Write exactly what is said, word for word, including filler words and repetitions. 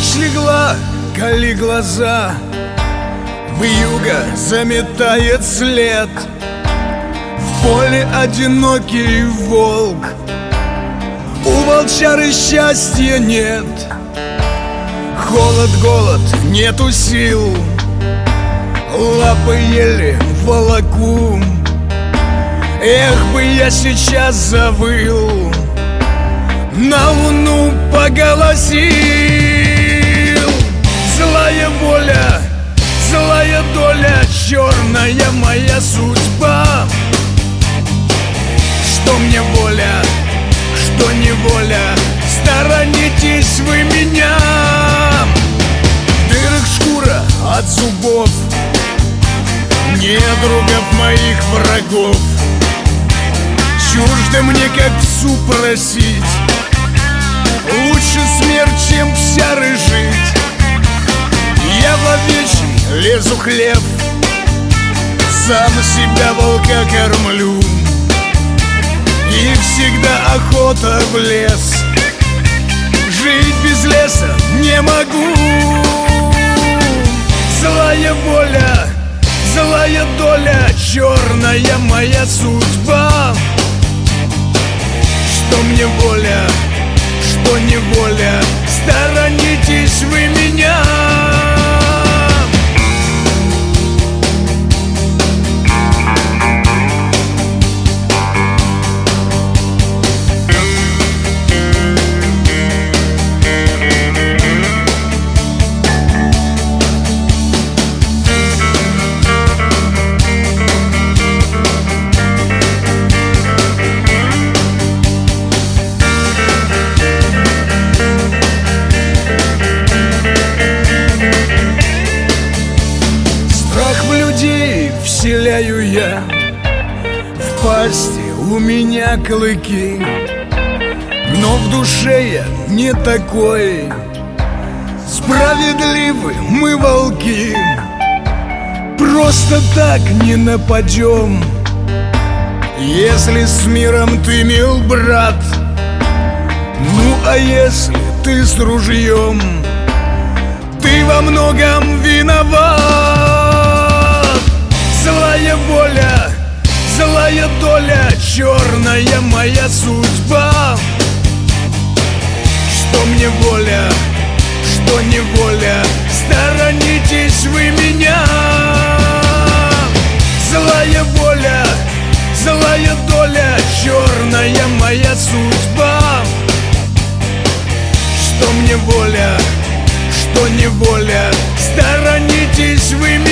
Ночь легла, кали глаза, вьюга заметает след. В поле одинокий волк, у волчары счастья нет. Холод, голод, нету сил, лапы еле волоку. Эх бы я сейчас завыл, на луну поголосил. Злая воля, злая доля, черная моя судьба. Что мне воля, что неволя, сторонитесь вы меня. В дырах шкура от зубов недругов моих врагов. Чуждо мне как псу просить, лучше смерть, чем вся жить. Я в овечий лезу хлеб, сам себя волка кормлю. И всегда охота в лес, жить без леса не могу. Злая воля, злая доля, черная моя судьба. Что мне воля, что неволя, сторонитесь вы меня. Вселяю я, в пасти у меня клыки, но в душе я не такой. Справедливы мы волки, просто так не нападем. Если с миром ты мил, брат, ну а если ты с ружьем, ты во многом виноват. Злая воля, злая доля, черная моя судьба. Что мне воля, что неволя, сторонитесь вы меня. Злая воля, злая доля, черная моя судьба. Что мне воля, что неволя, сторонитесь вы меня.